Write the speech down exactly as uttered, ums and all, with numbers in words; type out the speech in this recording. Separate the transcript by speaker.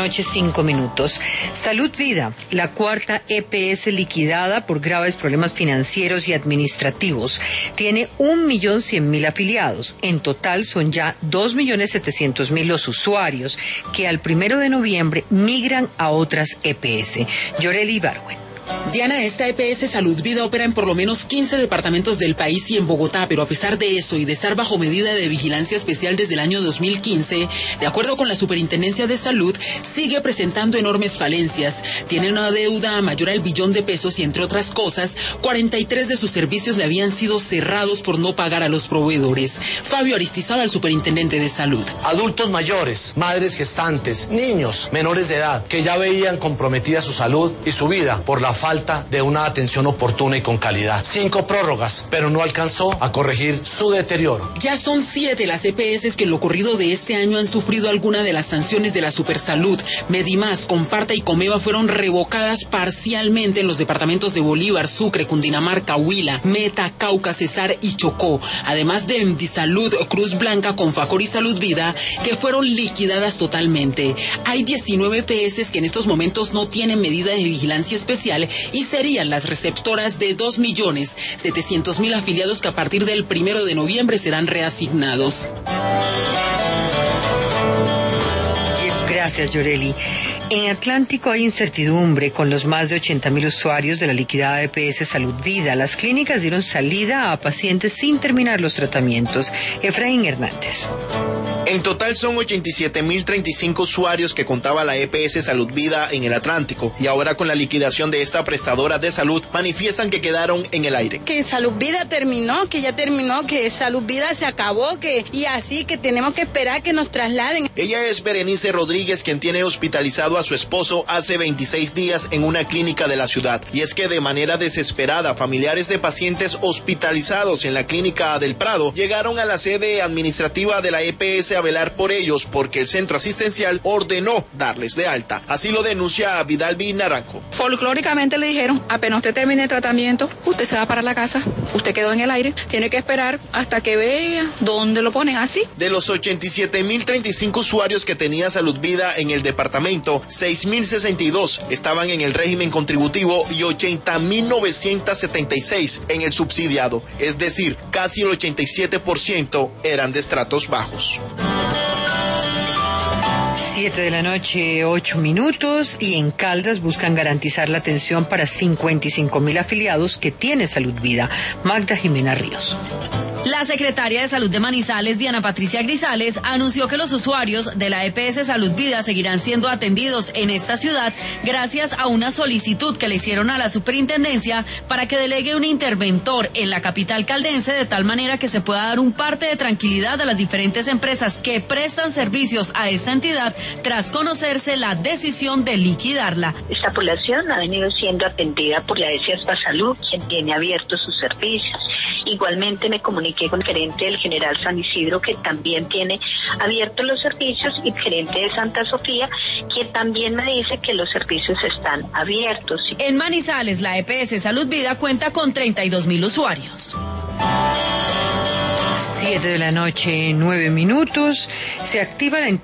Speaker 1: noche, cinco minutos. Salud Vida, la cuarta E P S liquidada por graves problemas financieros y administrativos. Tiene un millón cien mil afiliados. En total son ya dos millones setecientos mil los usuarios que al primero de noviembre migran a otras E P S. Yoreli Ibargüen.
Speaker 2: Diana, esta E P S Salud Vida opera en por lo menos quince departamentos del país y en Bogotá, pero a pesar de eso y de estar bajo medida de vigilancia especial desde el año dos mil quince, de acuerdo con la Superintendencia de Salud, sigue presentando enormes falencias. Tiene una deuda mayor al billón de pesos y, entre otras cosas, cuarenta y tres de sus servicios le habían sido cerrados por no pagar a los proveedores. Fabio Aristizábal, Superintendente de Salud.
Speaker 3: Adultos mayores, madres gestantes, niños menores de edad que ya veían comprometida su salud y su vida por la falta de una atención oportuna y con calidad. Cinco prórrogas, pero no alcanzó a corregir su deterioro.
Speaker 2: Ya son siete las E P S que en lo corrido de este año han sufrido alguna de las sanciones de la Supersalud. Medimás, Comparta y Comeva fueron revocadas parcialmente en los departamentos de Bolívar, Sucre, Cundinamarca, Huila, Meta, Cauca, Cesar y Chocó. Además de Emdisalud, Cruz Blanca, Confacor y Salud Vida, que fueron liquidadas totalmente. Hay diecinueve E P S que en estos momentos no tienen medida de vigilancia especial y serían las receptoras de dos millones setecientos mil afiliados que a partir del primero de noviembre serán reasignados.
Speaker 1: Gracias, Yoreli. En Atlántico hay incertidumbre con los más de ochenta mil usuarios de la liquidada E P S Salud Vida. Las clínicas dieron salida a pacientes sin terminar los tratamientos. Efraín Hernández.
Speaker 4: En total son ochenta y siete mil treinta y cinco usuarios que contaba la E P S Salud Vida en el Atlántico, y ahora con la liquidación de esta prestadora de salud manifiestan que quedaron en el aire.
Speaker 5: Que Salud Vida terminó, que ya terminó, que Salud Vida se acabó, que y así que tenemos que esperar que nos trasladen.
Speaker 4: Ella es Berenice Rodríguez, quien tiene hospitalizado a su esposo hace veintiséis días en una clínica de la ciudad, y es que de manera desesperada familiares de pacientes hospitalizados en la clínica del Prado llegaron a la sede administrativa de la E P S a velar por ellos porque el centro asistencial ordenó darles de alta. Así lo denuncia Vidalvi Naranjo.
Speaker 6: Folclóricamente le dijeron, apenas usted termine el tratamiento, usted se va para la casa, usted quedó en el aire, tiene que esperar hasta que vea dónde lo ponen, así.
Speaker 4: De los ochenta y siete mil treinta y cinco usuarios que tenía Salud Vida en el departamento, seis mil sesenta y dos estaban en el régimen contributivo y ochenta mil novecientos setenta y seis en el subsidiado, es decir, casi el ochenta y siete por ciento eran de estratos bajos.
Speaker 1: Siete de la noche, ocho minutos, y en Caldas buscan garantizar la atención para cincuenta y cinco mil afiliados que tiene Salud Vida. Magda Jimena Ríos.
Speaker 7: La secretaria de Salud de Manizales, Diana Patricia Grisales, anunció que los usuarios de la E P S Salud Vida seguirán siendo atendidos en esta ciudad gracias a una solicitud que le hicieron a la superintendencia para que delegue un interventor en la capital caldense, de tal manera que se pueda dar un parte de tranquilidad a las diferentes empresas que prestan servicios a esta entidad tras conocerse la decisión de liquidarla.
Speaker 8: Esta población ha venido siendo atendida por la E S I A S P A Salud, quien tiene abiertos sus servicios. Igualmente me comuniqué con el gerente del General San Isidro, que también tiene abiertos los servicios, y el gerente de Santa Sofía, que también me dice que los servicios están abiertos.
Speaker 7: En Manizales, la E P S Salud Vida cuenta con treinta y dos mil usuarios.
Speaker 1: Siete de la noche, nueve minutos. Se activa la